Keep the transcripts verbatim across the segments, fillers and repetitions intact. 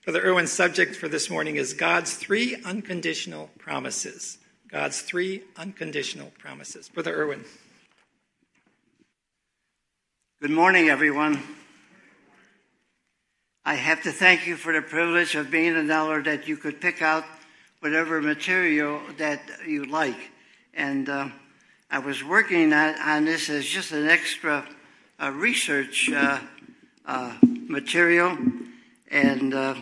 Brother Irwin's subject for this morning is God's three unconditional promises. God's three unconditional promises. Brother Irwin. Good morning, everyone. I have to thank you for the privilege of being an elder that you could pick out whatever material that you like. And uh, I was working on, on this as just an extra uh, research uh, uh, material, and uh,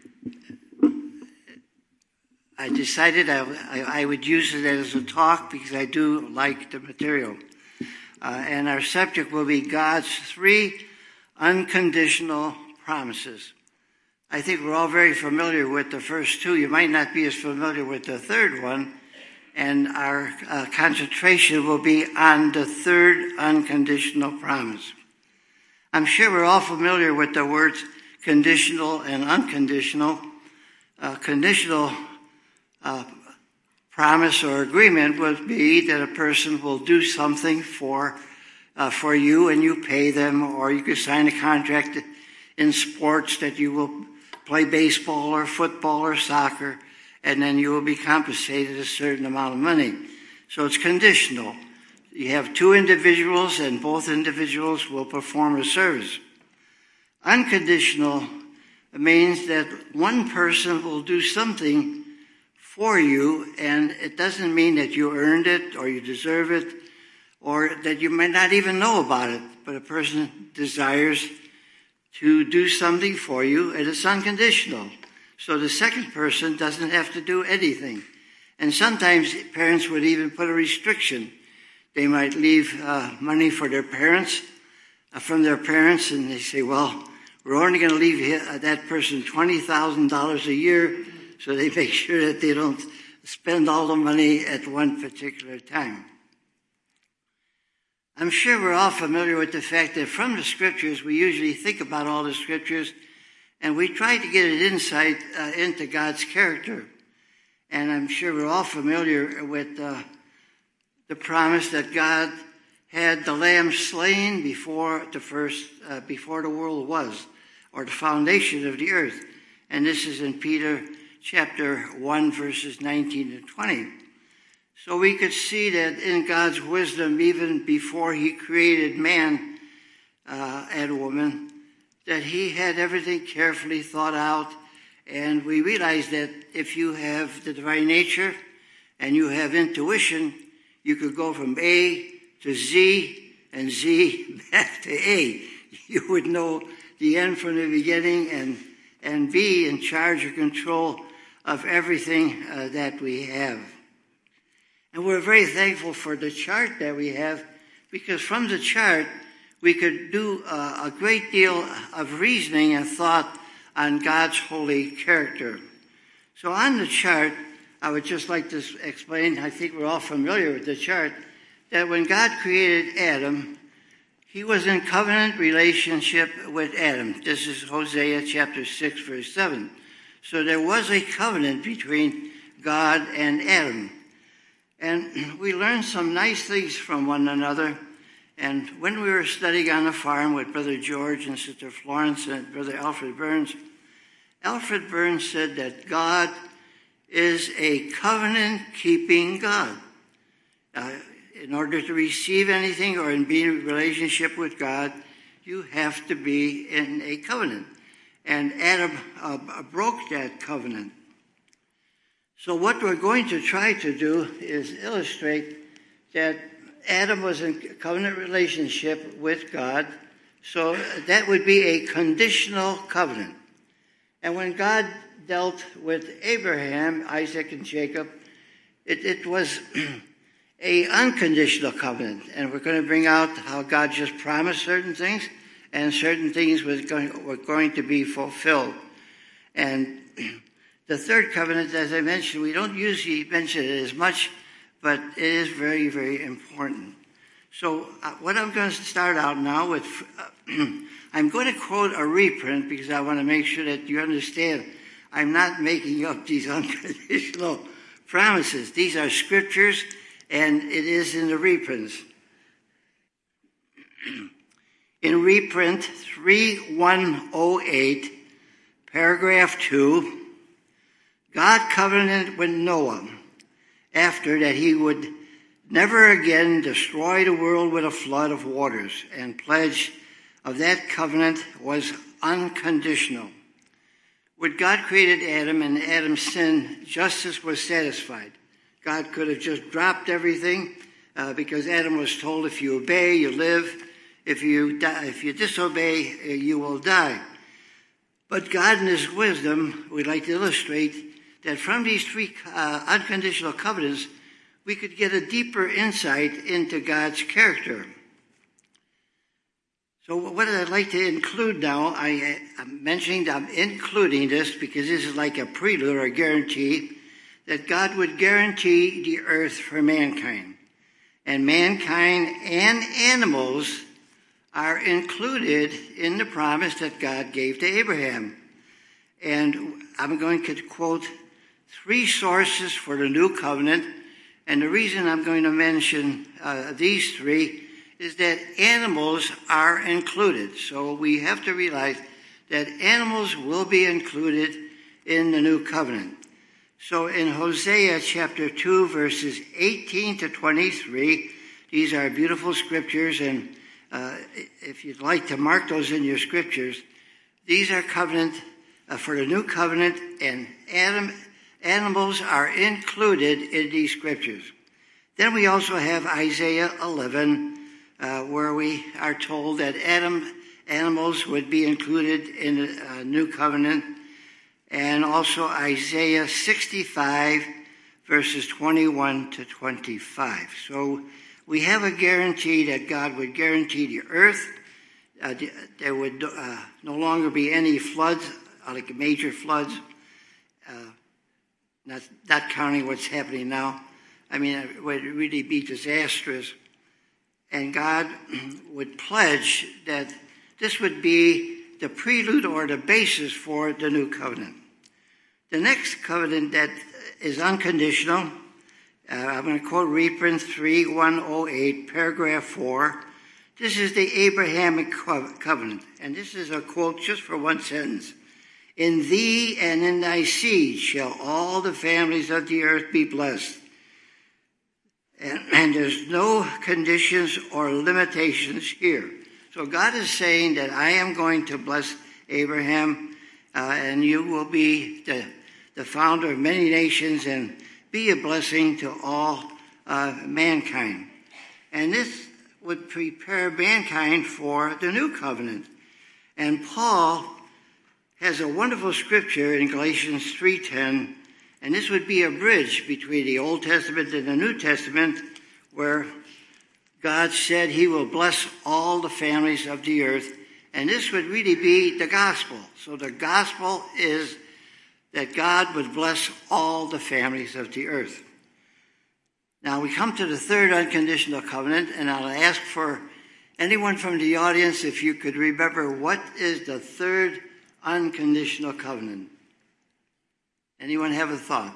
I decided I, I, I would use it as a talk because I do like the material. Uh, and our subject will be God's three unconditional promises. I think we're all very familiar with the first two. You might not be as familiar with the third one, and our uh, concentration will be on the third unconditional promise. I'm sure we're all familiar with the words conditional and unconditional. Uh, conditional uh, promise or agreement would be that a person will do something for uh, for you and you pay them, or you could sign a contract in sports that you will play baseball or football or soccer, and then you will be compensated a certain amount of money. So it's conditional. You have two individuals, and both individuals will perform a service. Unconditional means that one person will do something for you, and it doesn't mean that you earned it or you deserve it or that you might not even know about it, but a person desires to do something for you, and it's unconditional. So the second person doesn't have to do anything. And sometimes parents would even put a restriction. They might leave uh, money for their parents, uh, from their parents, and they say, well, we're only going to leave uh, that person twenty thousand dollars a year, so they make sure that they don't spend all the money at one particular time. I'm sure we're all familiar with the fact that from the scriptures, we usually think about all the scriptures, and we try to get an insight uh, into God's character. And I'm sure we're all familiar with uh, the promise that God had the lamb slain before the first, uh, before the world was, or the foundation of the earth. And this is in Peter chapter one, verses nineteen and twenty. So we could see that in God's wisdom, even before he created man uh, and woman, that he had everything carefully thought out. And we realize that if you have the divine nature and you have intuition, you could go from A to Z and Z back to A. You would know the end from the beginning and, and be in charge or control of everything uh, that we have. And we're very thankful for the chart that we have, because from the chart, we could do uh, a great deal of reasoning and thought on God's holy character. So on the chart, I would just like to explain, I think we're all familiar with the chart, that when God created Adam, he was in covenant relationship with Adam. This is Hosea chapter six, verse seven. So there was a covenant between God and Adam. And we learned some nice things from one another. And when we were studying on the farm with Brother George and Sister Florence and Brother Alfred Burns, Alfred Burns said that God is a covenant-keeping God. Uh, in order to receive anything or in being in relationship with God, you have to be in a covenant. And Adam uh, broke that covenant. So what we're going to try to do is illustrate that Adam was in covenant relationship with God, so that would be a conditional covenant. And when God dealt with Abraham, Isaac, and Jacob, it, it was a unconditional covenant. And we're going to bring out how God just promised certain things, and certain things was going, were going to be fulfilled. And the third covenant, as I mentioned, we don't usually mention it as much, but it is very, very important. So uh, what I'm going to start out now with, uh, I'm going to quote a reprint because I want to make sure that you understand I'm not making up these unconditional promises. These are scriptures, and it is in the reprints. In reprint three one oh eight, Paragraph two, God covenanted with Noah after that he would never again destroy the world with a flood of waters, and pledge of that covenant was unconditional. When God created Adam and Adam's sin, justice was satisfied. God could have just dropped everything uh, because Adam was told, if you obey, you live. If you die, if you disobey, uh, you will die. But God in his wisdom would like to illustrate that from these three uh, unconditional covenants, we could get a deeper insight into God's character. So what I'd like to include now, I, I'm mentioning, I'm including this because this is like a prelude or a guarantee that God would guarantee the earth for mankind. And mankind and animals are included in the promise that God gave to Abraham. And I'm going to quote three sources for the new covenant. And the reason I'm going to mention uh, these three is that animals are included. So we have to realize that animals will be included in the new covenant. So in Hosea chapter two, verses eighteen to twenty-three, these are beautiful scriptures, and uh, if you'd like to mark those in your scriptures, these are covenant uh, for the new covenant, and Adam, animals are included in these scriptures. Then we also have Isaiah eleven, Uh, where we are told that Adam animals would be included in the uh, new covenant, and also Isaiah sixty-five, verses twenty-one to twenty-five. So we have a guarantee that God would guarantee the earth. Uh, there would uh, no longer be any floods, like major floods, uh, not, not counting what's happening now. I mean, it would really be disastrous. And God would pledge that this would be the prelude or the basis for the new covenant. The next covenant that is unconditional, uh, I'm going to quote Reprint three one oh eight, paragraph four. This is the Abrahamic covenant. And this is a quote just for one sentence. In thee and in thy seed shall all the families of the earth be blessed. And, and there's no conditions or limitations here. So God is saying that I am going to bless Abraham, uh, and you will be the, the founder of many nations and be a blessing to all uh, mankind. And this would prepare mankind for the new covenant. And Paul has a wonderful scripture in Galatians three ten, and this would be a bridge between the Old Testament and the New Testament, where God said he will bless all the families of the earth. And this would really be the gospel. So the gospel is that God would bless all the families of the earth. Now we come to the third unconditional covenant, and I'll ask for anyone from the audience if you could remember what is the third unconditional covenant. Anyone have a thought?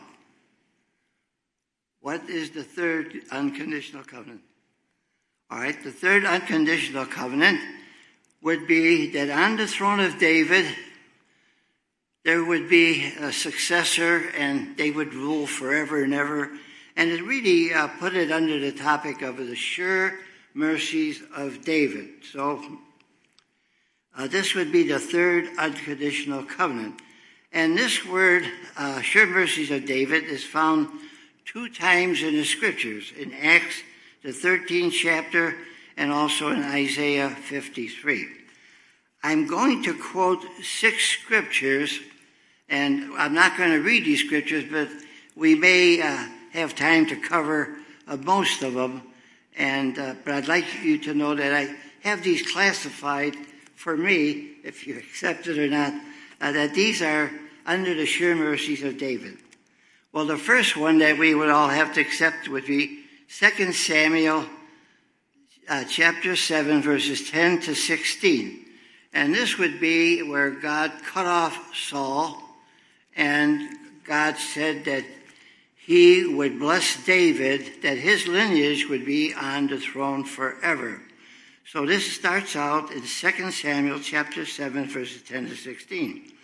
What is the third unconditional covenant? All right, the third unconditional covenant would be that on the throne of David, there would be a successor, and they would rule forever and ever. And it really uh, put it under the topic of the sure mercies of David. So uh, this would be the third unconditional covenant. And this word, uh, sure mercies of David, is found two times in the scriptures, in Acts, the thirteenth chapter, and also in Isaiah fifty-three. I'm going to quote six scriptures, and I'm not going to read these scriptures, but we may uh, have time to cover uh, most of them. And uh, but I'd like you to know that I have these classified for me, if you accept it or not, uh, that these are under the sure mercies of David. Well, the first one that we would all have to accept would be Second Samuel uh, chapter seven, verses ten to sixteen. And this would be where God cut off Saul, and God said that he would bless David, that his lineage would be on the throne forever. So this starts out in Second Samuel chapter seven, verses ten to sixteen.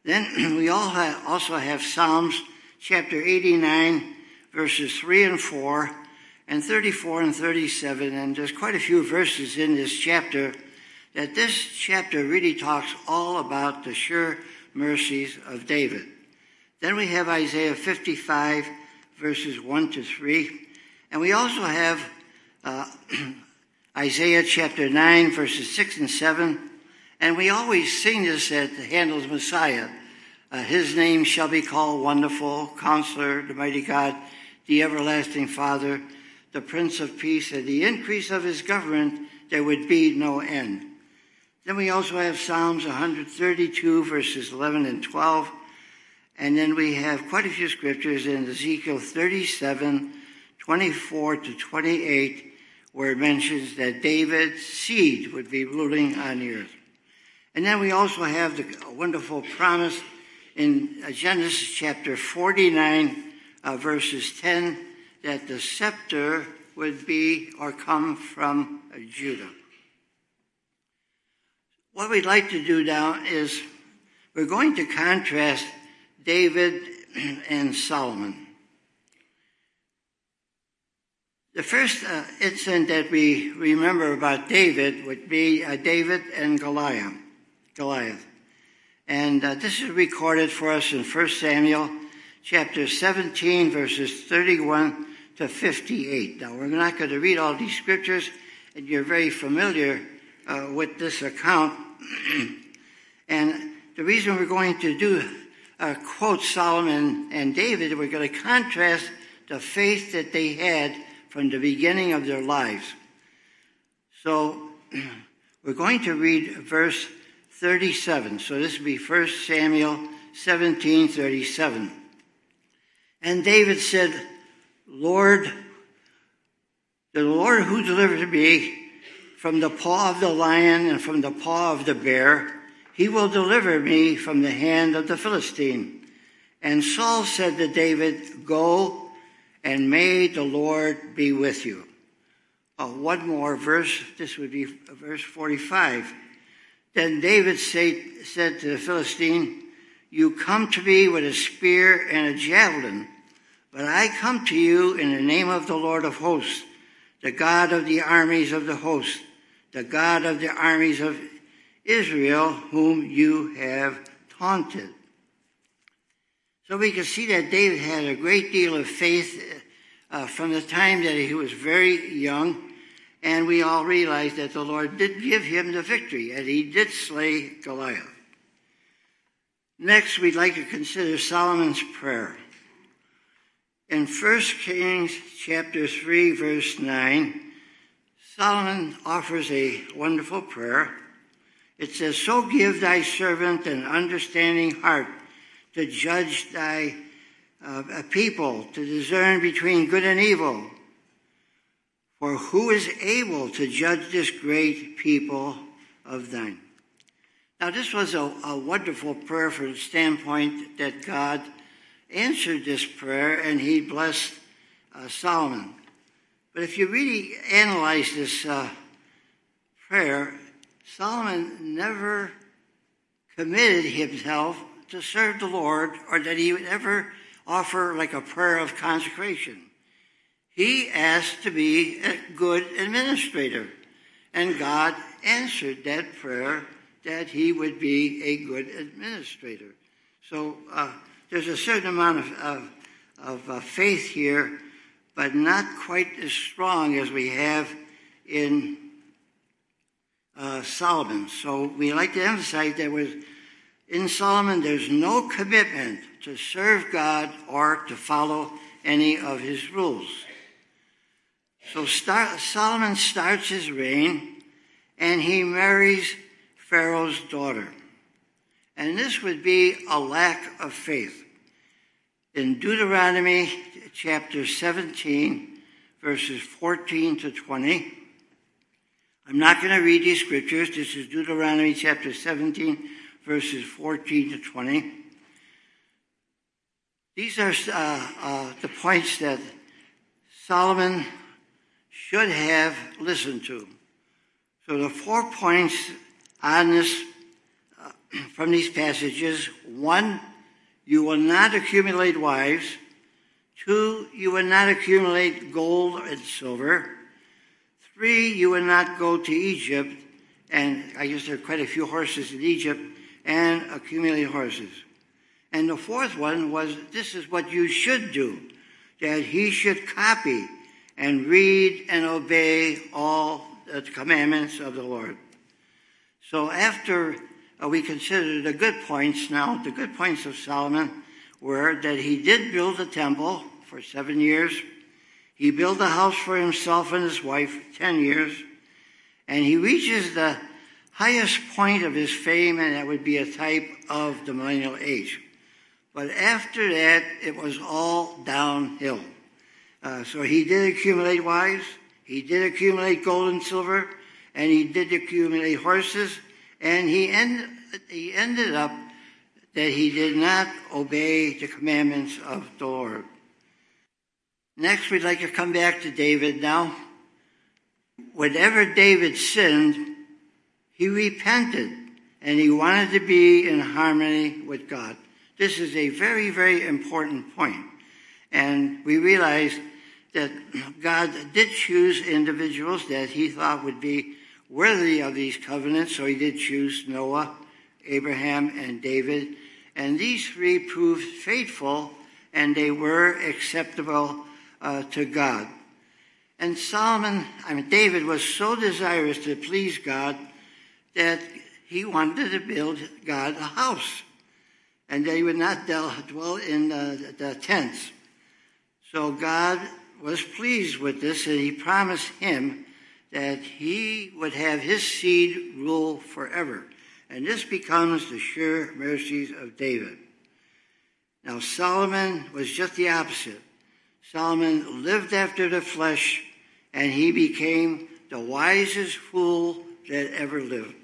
Then we all have, also have Psalms chapter eighty-nine, verses three and four, and thirty-four and thirty-seven. And there's quite a few verses in this chapter that this chapter really talks all about the sure mercies of David. Then we have Isaiah fifty-five, verses one to three. And we also have uh, Isaiah chapter nine, verses six and seven. And we always sing this at Handel's Messiah. Uh, His name shall be called Wonderful, Counselor, the Mighty God, the Everlasting Father, the Prince of Peace. And the increase of his government there would be no end. Then we also have Psalms one thirty-two, verses eleven and twelve. And then we have quite a few scriptures in Ezekiel thirty-seven, twenty-four to twenty-eight, where it mentions that David's seed would be ruling on the earth. And then we also have the wonderful promise in Genesis chapter forty-nine, uh, verses ten, that the scepter would be or come from Judah. What we'd like to do now is we're going to contrast David and Solomon. The first uh, incident that we remember about David would be uh, David and Goliath. Goliath. And uh, this is recorded for us in First Samuel chapter seventeen, verses thirty-one to fifty-eight. Now, we're not going to read all these scriptures, and you're very familiar uh, with this account. And the reason we're going to do uh, quote Solomon and David, we're going to contrast the faith that they had from the beginning of their lives. So we're going to read verse thirty-seven. So this will be First Samuel seventeen, thirty-seven. And David said, Lord, the Lord who delivered me from the paw of the lion and from the paw of the bear, he will deliver me from the hand of the Philistine. And Saul said to David, go, and may the Lord be with you. Oh, one more verse. This would be verse forty-five. Then David say, said to the Philistine, you come to me with a spear and a javelin, but I come to you in the name of the Lord of hosts, the God of the armies of the hosts, the God of the armies of Israel, whom you have taunted. So we can see that David had a great deal of faith uh, from the time that he was very young, and we all realize that the Lord did give him the victory, and he did slay Goliath. Next, we'd like to consider Solomon's prayer. In First Kings chapter three, verse nine, Solomon offers a wonderful prayer. It says, so give thy servant an understanding heart to judge thy uh, people, to discern between good and evil. For who is able to judge this great people of thine? Now, this was a, a wonderful prayer from the standpoint that God answered this prayer and he blessed uh, Solomon. But if you really analyze this uh, prayer, Solomon never committed himself to serve the Lord, or that he would ever offer like a prayer of consecration. He asked to be a good administrator, and God answered that prayer that he would be a good administrator. So uh, there's a certain amount of, of, of uh, faith here, but not quite as strong as we have in uh, Solomon. So we like to emphasize that was in Solomon, there's no commitment to serve God or to follow any of his rules. So start, Solomon starts his reign, and he marries Pharaoh's daughter. And this would be a lack of faith. In Deuteronomy chapter seventeen, verses fourteen to twenty, I'm not going to read these scriptures. This is Deuteronomy chapter seventeen, verses fourteen to twenty. These are uh, uh, the points that Solomon should have listened to. So the four points on this uh, from these passages. One, you will not accumulate wives. Two, you will not accumulate gold and silver. Three, you will not go to Egypt, and I guess there are quite a few horses in Egypt, and accumulate horses. And the fourth one was, this is what you should do, that he should copy and read and obey all the commandments of the Lord. So after uh, we consider the good points now, the good points of Solomon were that he did build a temple for seven years. He built a house for himself and his wife, ten years. And he reaches the highest point of his fame, and that would be a type of the millennial age. But after that, it was all downhill. Uh, so he did accumulate wives, he did accumulate gold and silver, and he did accumulate horses, and he, end, he ended up that he did not obey the commandments of the Lord. Next, we'd like to come back to David now. Whenever David sinned, he repented, and he wanted to be in harmony with God. This is a very, very important point. And we realize that God did choose individuals that he thought would be worthy of these covenants. So he did choose Noah, Abraham, and David. And these three proved faithful, and they were acceptable uh, to God. And Solomon, I mean, David was so desirous to please God that he wanted to build God a house, and that he would not dwell in the, the tents. So God was pleased with this, and he promised him that he would have his seed rule forever. And this becomes the sure mercies of David. Now, Solomon was just the opposite. Solomon lived after the flesh, and he became the wisest fool that ever lived.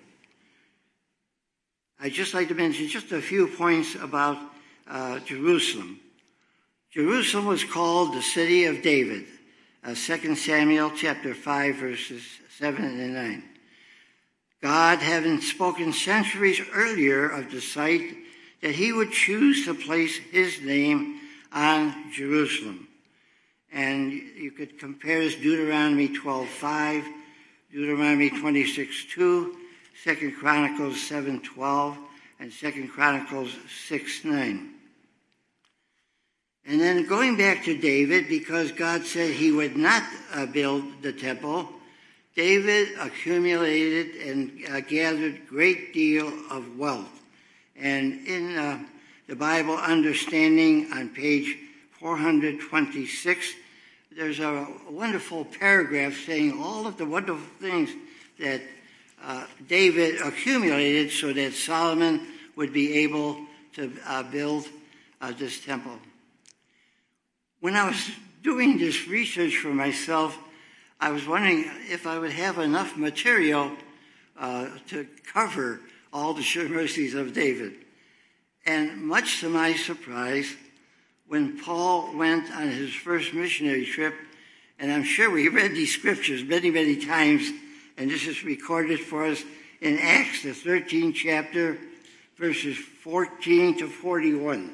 I'd just like to mention just a few points about uh, Jerusalem. Jerusalem was called the city of David, uh, Second Samuel chapter five, verses seven and nine. God, having spoken centuries earlier of the site, that he would choose to place his name on Jerusalem. And you could compare this Deuteronomy twelve five, Deuteronomy twenty-six two, Second Chronicles seven twelve, and Second Chronicles six nine. And then going back to David, because God said he would not uh, build the temple, David accumulated and uh, gathered great deal of wealth. And in uh, the Bible Understanding on page four twenty-six, there's a wonderful paragraph saying all of the wonderful things that uh, David accumulated so that Solomon would be able to uh, build uh, this temple. When I was doing this research for myself, I was wondering if I would have enough material uh, to cover all the sure mercies of David. And much to my surprise, when Paul went on his first missionary trip, and I'm sure we read these scriptures many, many times, and this is recorded for us in Acts, the thirteenth chapter, verses fourteen to forty-one.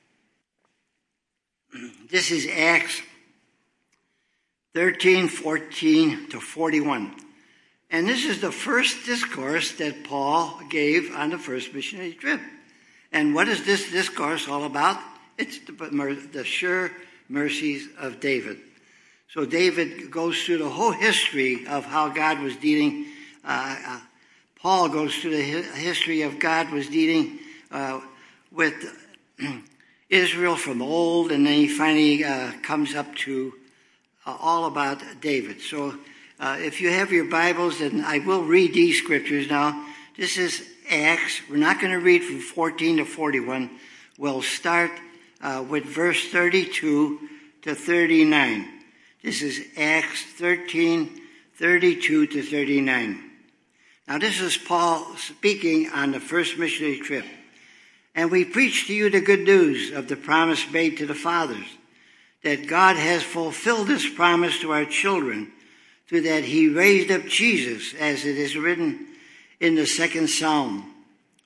This is Acts thirteen, fourteen to forty-one. And this is the first discourse that Paul gave on the first missionary trip. And what is this discourse all about? It's the, the sure mercies of David. So David goes through the whole history of how God was dealing. Uh, uh, Paul goes through the history of God was dealing uh, with Israel from old, and then he finally uh, comes up to uh, all about David. So uh, if you have your Bibles, and I will read these scriptures now. This is Acts. We're not going to read from fourteen to forty-one. We'll start uh, with verse thirty-two to thirty-nine. This is Acts thirteen, thirty-two to thirty-nine. Now this is Paul speaking on the first missionary trip. And we preach to you the good news of the promise made to the fathers, that God has fulfilled this promise to our children, through that he raised up Jesus, as it is written in the second Psalm.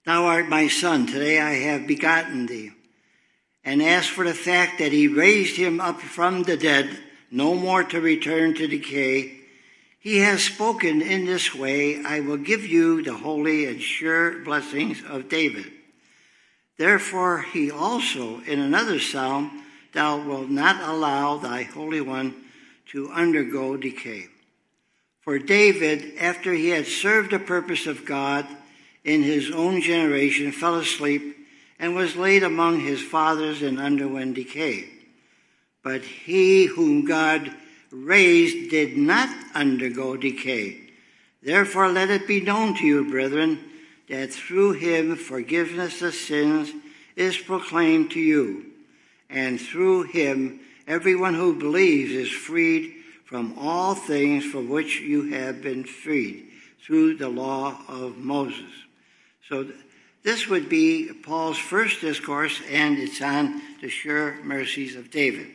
Thou art my son, today I have begotten thee. And as for the fact that he raised him up from the dead, no more to return to decay, he has spoken in this way, I will give you the holy and sure blessings of David. Therefore he also, in another psalm, thou wilt not allow thy Holy One to undergo decay. For David, after he had served the purpose of God in his own generation, fell asleep and was laid among his fathers and underwent decay. But he whom God raised did not undergo decay. Therefore let it be known to you, brethren, that through him forgiveness of sins is proclaimed to you, and through him everyone who believes is freed from all things from which you have been freed through the law of Moses. So this would be Paul's first discourse, and it's on the sure mercies of David.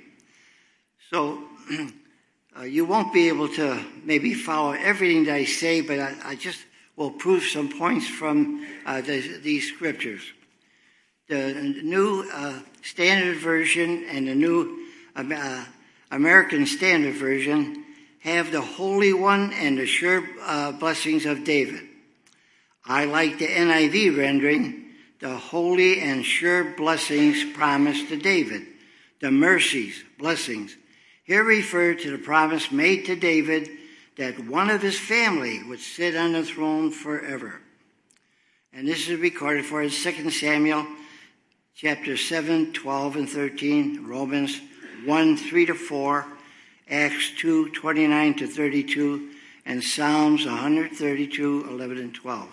So uh, you won't be able to maybe follow everything that I say, but I, I just will prove some points from uh, the, these scriptures. The New uh, Standard Version and the New uh, American Standard Version have the Holy One and the sure uh, blessings of David. I like the N I V rendering, the holy and sure blessings promised to David, the mercies, blessings. Here refer to the promise made to David that one of his family would sit on the throne forever. And this is recorded for in Second Samuel chapter seven, twelve, and thirteen, Romans one, three to four, Acts two, twenty-nine to thirty-two, and Psalms one thirty-two, eleven and twelve.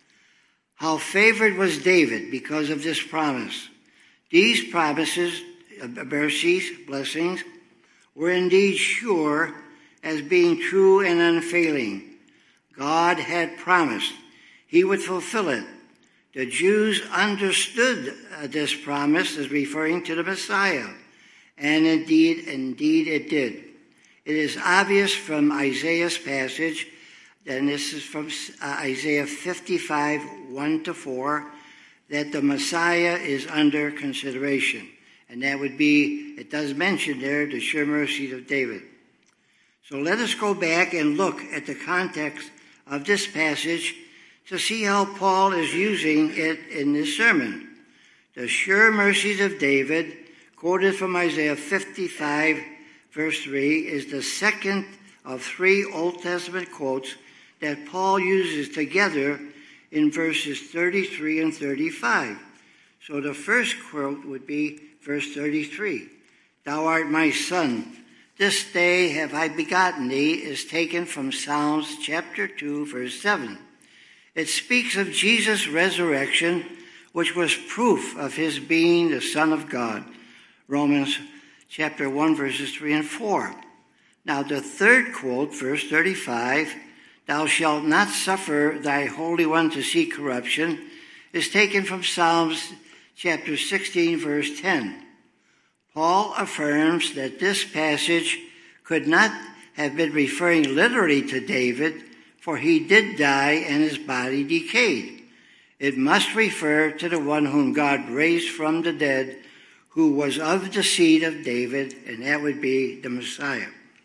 How favored was David because of this promise. These promises, mercies, blessings, were indeed sure as being true and unfailing. God had promised he would fulfill it. The Jews understood uh, this promise as referring to the Messiah, and indeed, indeed it did. It is obvious from Isaiah's passage, and this is from uh, Isaiah fifty-five, one to four, that the Messiah is under consideration. And that would be, it does mention there, the sure mercies of David. So let us go back and look at the context of this passage to see how Paul is using it in this sermon. The sure mercies of David, quoted from Isaiah fifty-five, verse three, is the second of three Old Testament quotes that Paul uses together in verses thirty-three and thirty-five. So the first quote would be verse thirty-three. Thou art my son. This day have I begotten thee is taken from Psalms chapter two, verse seven. It speaks of Jesus' resurrection, which was proof of his being the Son of God. Romans chapter one, verses three and four. Now the third quote, verse thirty-five, thou shalt not suffer thy Holy One to see corruption, is taken from Psalms chapter sixteen, verse ten. Paul affirms that this passage could not have been referring literally to David, for he did die and his body decayed. It must refer to the one whom God raised from the dead, who was of the seed of David, and that would be the Messiah.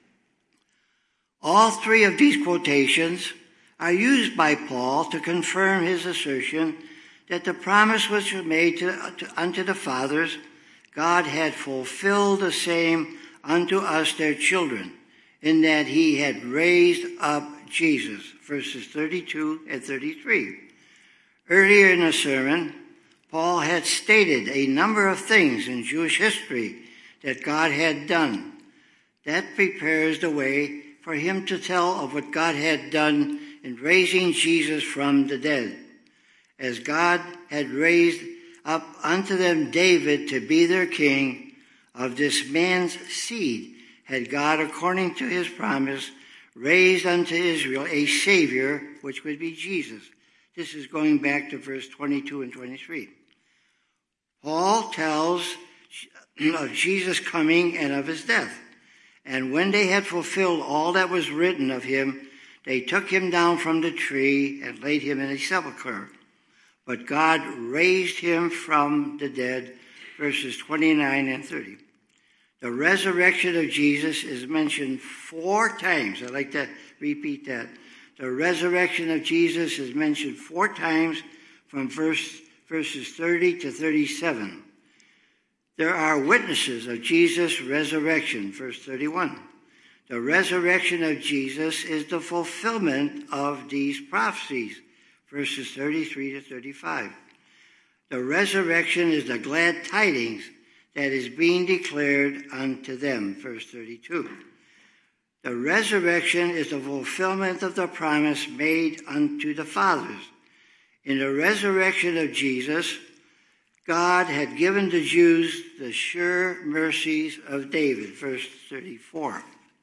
All three of these quotations are used by Paul to confirm his assertion that the promise which was made to, to, unto the fathers, God had fulfilled the same unto us their children, in that he had raised up Jesus, verses thirty-two and thirty-three. Earlier in the sermon, Paul had stated a number of things in Jewish history that God had done. That prepares the way for him to tell of what God had done in raising Jesus from the dead. As God had raised up unto them David to be their king, of this man's seed had God, according to his promise, raised unto Israel a Savior, which would be Jesus. This is going back to verse twenty-two and twenty-three. Paul tells of Jesus' coming and of his death. And when they had fulfilled all that was written of him, they took him down from the tree and laid him in a sepulchre. but God raised him from the dead, verses twenty-nine and thirty. The resurrection of Jesus is mentioned four times. I'd like to repeat that. The resurrection of Jesus is mentioned four times from verse, verses thirty to thirty-seven. There are witnesses of Jesus' resurrection, verse thirty-one. The resurrection of Jesus is the fulfillment of these prophecies, verses thirty-three to thirty-five. The resurrection is the glad tidings that is being declared unto them, verse thirty-two. The resurrection is the fulfillment of the promise made unto the fathers. In the resurrection of Jesus, God had given the Jews the sure mercies of David, verse thirty-four.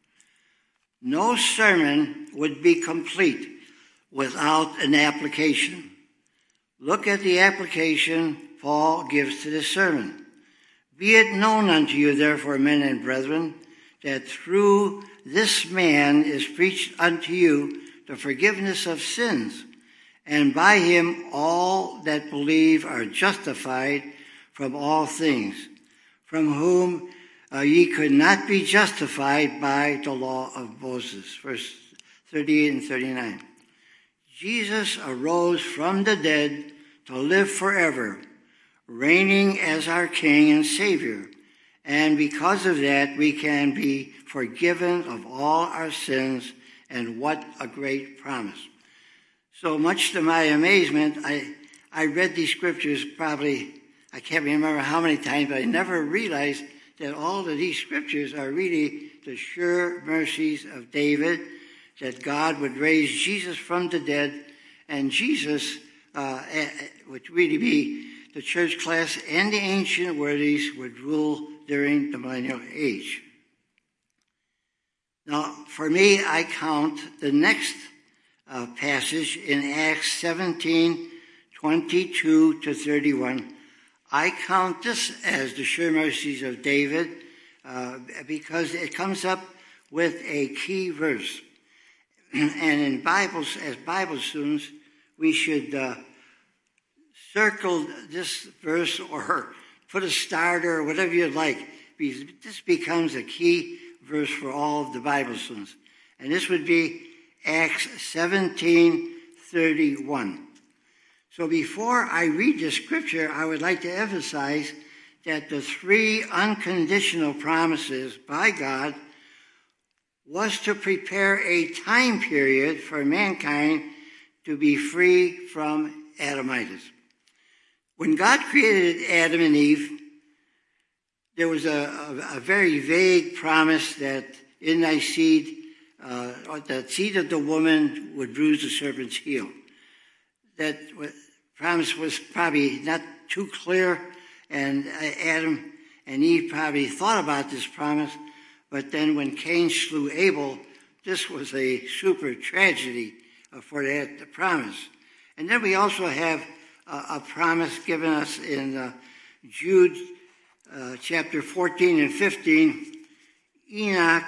No sermon would be complete without an application. Look at the application Paul gives to this sermon. Be it known unto you, therefore, men and brethren, that through this man is preached unto you the forgiveness of sins, and by him all that believe are justified from all things, from whom uh, ye could not be justified by the law of Moses. Verse thirty-eight and thirty-nine. Jesus arose from the dead to live forever, reigning as our King and Savior. And because of that, we can be forgiven of all our sins, and what a great promise. So much to my amazement, I, I read these scriptures probably, I can't remember how many times, but I never realized that all of these scriptures are really the sure mercies of David, that God would raise Jesus from the dead, and Jesus uh, would really be the church class and the ancient worthies would rule during the millennial age. Now, for me, I count the next uh, passage in Acts seventeen, twenty-two to thirty-one. I count this as the sure mercies of David uh, because it comes up with a key verse. And in Bibles, as Bible students, we should uh, circle this verse or put a starter or whatever you'd like, because this becomes a key verse for all of the Bible students. And this would be Acts seventeen thirty-one. So before I read the scripture, I would like to emphasize that the three unconditional promises by God was to prepare a time period for mankind to be free from Adamitis. When God created Adam and Eve, there was a, a, a very vague promise that in thy seed, uh, the seed of the woman would bruise the serpent's heel. That promise was probably not too clear, and Adam and Eve probably thought about this promise, but then when Cain slew Abel, this was a super tragedy for that promise. And then we also have a, a promise given us in uh, Jude uh, chapter fourteen and fifteen. Enoch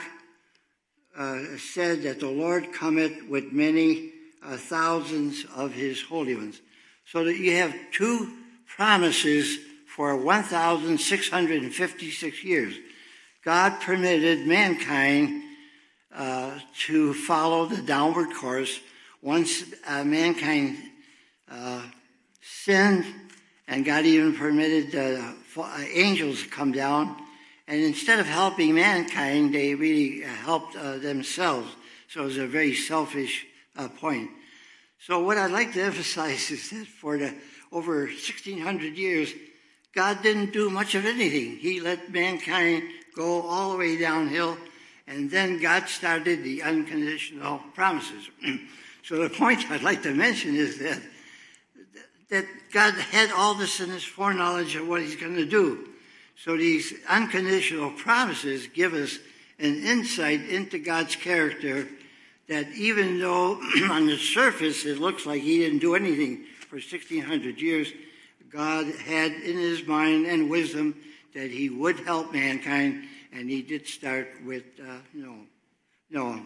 uh, said that the Lord cometh with many uh, thousands of his holy ones. So that you have two promises for one thousand six hundred fifty-six years. God permitted mankind uh, to follow the downward course. Once uh, mankind uh, sinned, and God even permitted uh, angels to come down, and instead of helping mankind, they really helped uh, themselves. So it was a very selfish uh, point. So what I'd like to emphasize is that for the over sixteen hundred years, God didn't do much of anything. He let mankind go all the way downhill, and then God started the unconditional promises. So the point I'd like to mention is that that God had all this in his foreknowledge of what he's going to do. So these unconditional promises give us an insight into God's character, that even though on the surface it looks like he didn't do anything for sixteen hundred years, God had in his mind and wisdom that he would help mankind, and he did start with uh, Noah. Noah.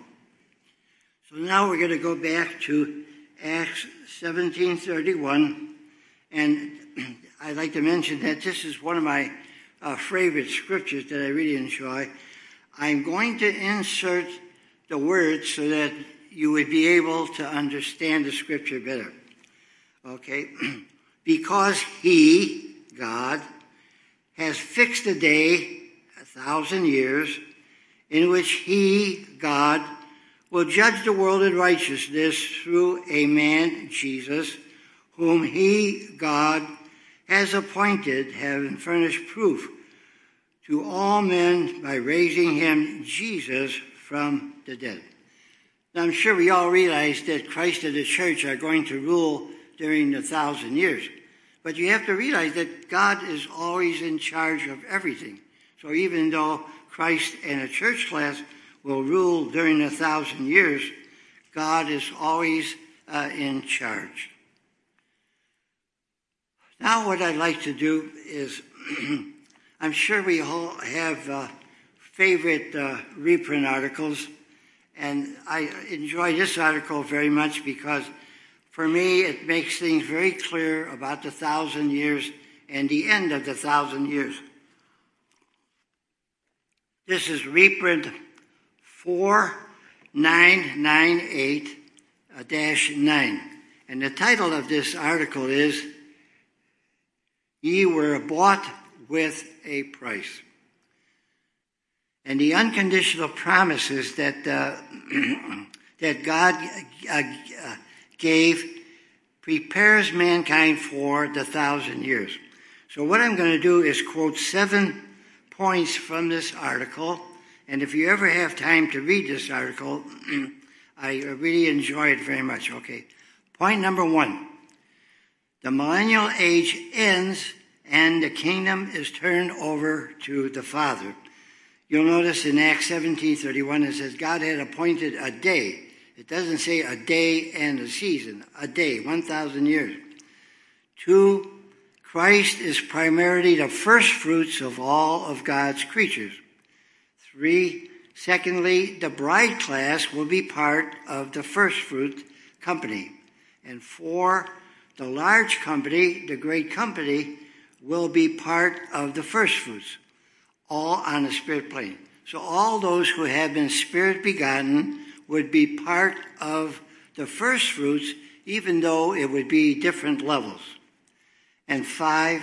So now we're going to go back to Acts seventeen thirty-one, And I'd like to mention that this is one of my uh, favorite scriptures that I really enjoy. I'm going to insert the words so that you would be able to understand the scripture better. Okay? Because he, God, has fixed a day, a thousand years, in which he, God, will judge the world in righteousness through a man, Jesus, whom he, God, has appointed, having furnished proof to all men by raising him, Jesus, from the dead. Now, I'm sure we all realize that Christ and the church are going to rule during the thousand years. But you have to realize that God is always in charge of everything. So even though Christ and a church class will rule during a thousand years, God is always uh, in charge. Now what I'd like to do is, I'm sure we all have uh, favorite uh, reprint articles, and I enjoy this article very much because for me it makes things very clear about the thousand years and the end of the thousand years. This is reprint four nine nine eight dash nine, and the title of this article is "Ye were bought with a price." And the unconditional promises that uh, that God uh, uh, gave prepares mankind for the thousand years. So what I'm going to do is quote seven points from this article. And if you ever have time to read this article, I really enjoy it very much. Okay. Point number one. The millennial age ends and the kingdom is turned over to the Father. You'll notice in Acts seventeen thirty-one it says God had appointed a day. It doesn't say a day and a season. A day, one thousand years. Two, Christ is primarily the first fruits of all of God's creatures. Three, secondly, the bride class will be part of the first fruit company. And four, the large company, the great company, will be part of the first fruits, all on the spirit plane. So all those who have been spirit begotten would be part of the first fruits, even though it would be different levels. And five,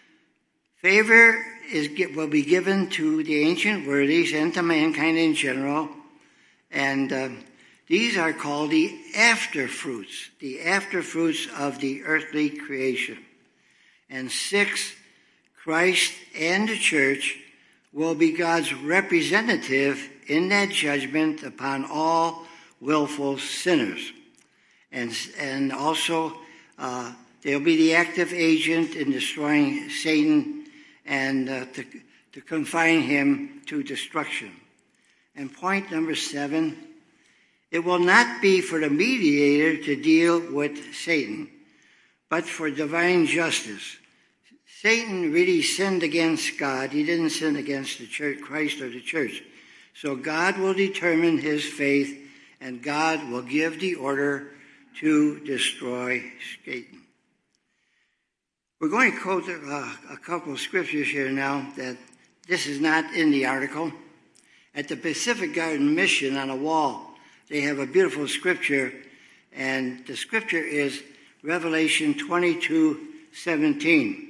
favor is will be given to the ancient worthies and to mankind in general, and uh, these are called the after fruits, the after fruits of the earthly creation. And six, Christ and the church will be God's representative in that judgment upon all willful sinners. And, and also, uh, they'll be the active agent in destroying Satan and uh, to, to confine him to destruction. And point number seven, it will not be for the mediator to deal with Satan, but for divine justice. Satan really sinned against God. He didn't sin against the church, Christ or the church. So God will determine his faith, and God will give the order to destroy Satan. We're going to quote uh, a couple of scriptures here now that this is not in the article. At the Pacific Garden Mission on a wall, they have a beautiful scripture, and the scripture is Revelation twenty-two seventeen.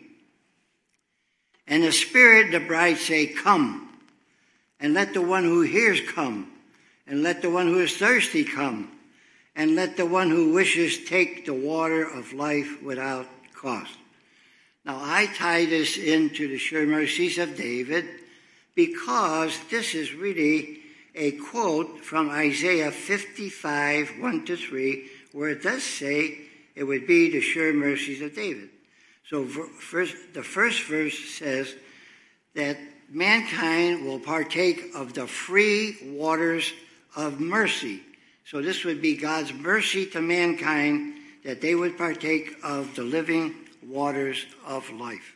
And the Spirit and the bride say, "Come, and let the one who hears come, and let the one who is thirsty come, and let the one who wishes take the water of life without cost." Now, I tie this into the sure mercies of David because this is really a quote from Isaiah fifty-five, one to three, where it does say it would be the sure mercies of David. So first, the first verse says that mankind will partake of the free waters of mercy. So this would be God's mercy to mankind, that they would partake of the living waters of life.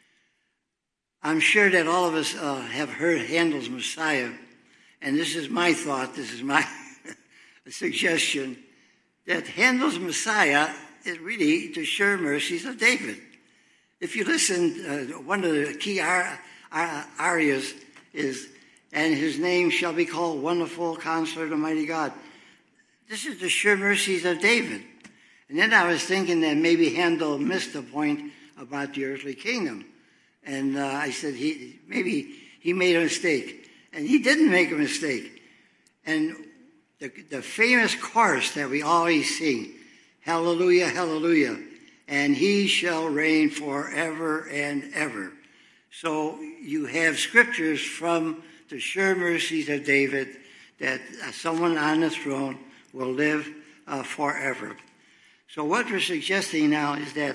I'm sure that all of us uh, have heard Handel's Messiah, and this is my thought, this is my suggestion, that Handel's Messiah is really the sure mercies of David. If you listen, uh, one of the key ar- ar- arias is, and his name shall be called Wonderful Counselor, the Mighty God. This is the sure mercies of David. And then I was thinking that maybe Handel missed the point about the earthly kingdom. And uh, I said, he maybe he made a mistake. And he didn't make a mistake. And the, the famous chorus that we always sing, hallelujah, hallelujah, and he shall reign forever and ever. So you have scriptures from the sure mercies of David that uh, someone on the throne will live uh, forever. So what we're suggesting now is that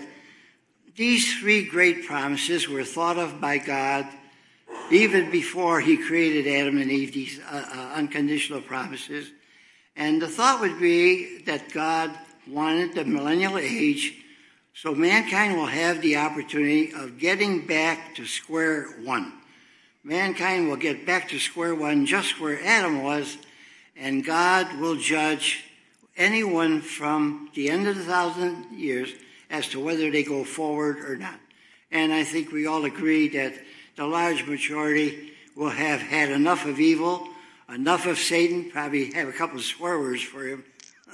these three great promises were thought of by God even before he created Adam and Eve, these uh, uh, unconditional promises. And the thought would be that God wanted the millennial age so mankind will have the opportunity of getting back to square one. Mankind will get back to square one just where Adam was, and God will judge anyone from the end of the thousand years as to whether they go forward or not. And I think we all agree that the large majority will have had enough of evil, enough of Satan, probably have a couple of swear words for him,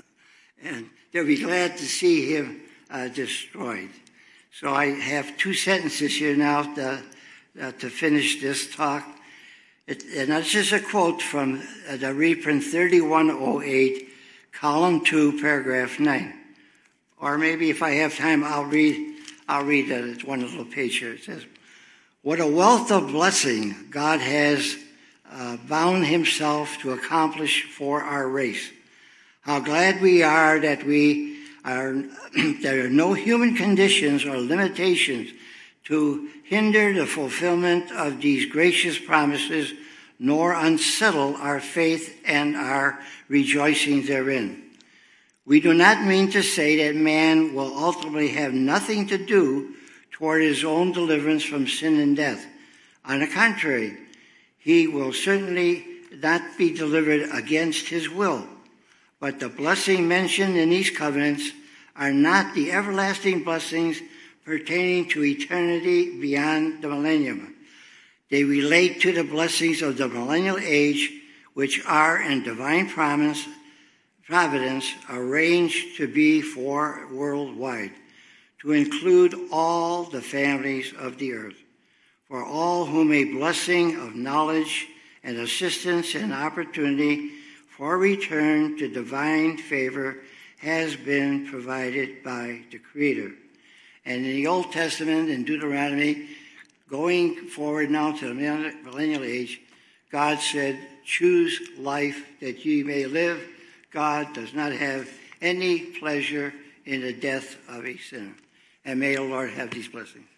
and they'll be glad to see him uh, destroyed. So I have two sentences here now to, uh, to finish this talk. It, and that's just a quote from uh, the reprint thirty-one oh eight, column two, paragraph nine. Or maybe if I have time, I'll read, I'll read that. It's one little page here. It says, what a wealth of blessing God has uh, bound himself to accomplish for our race. How glad we are that we are, there are no human conditions or limitations to hinder the fulfillment of these gracious promises, nor unsettle our faith and our rejoicing therein. We do not mean to say that man will ultimately have nothing to do toward his own deliverance from sin and death. On the contrary, he will certainly not be delivered against his will. But the blessing mentioned in these covenants are not the everlasting blessings pertaining to eternity beyond the millennium. They relate to the blessings of the millennial age, which are in divine promise, providence arranged to be for worldwide, to include all the families of the earth, for all whom a blessing of knowledge and assistance and opportunity for return to divine favor has been provided by the Creator. And in the Old Testament, in Deuteronomy, going forward now to the millennial age, God said, choose life that ye may live. God does not have any pleasure in the death of a sinner. And may the Lord have these blessings.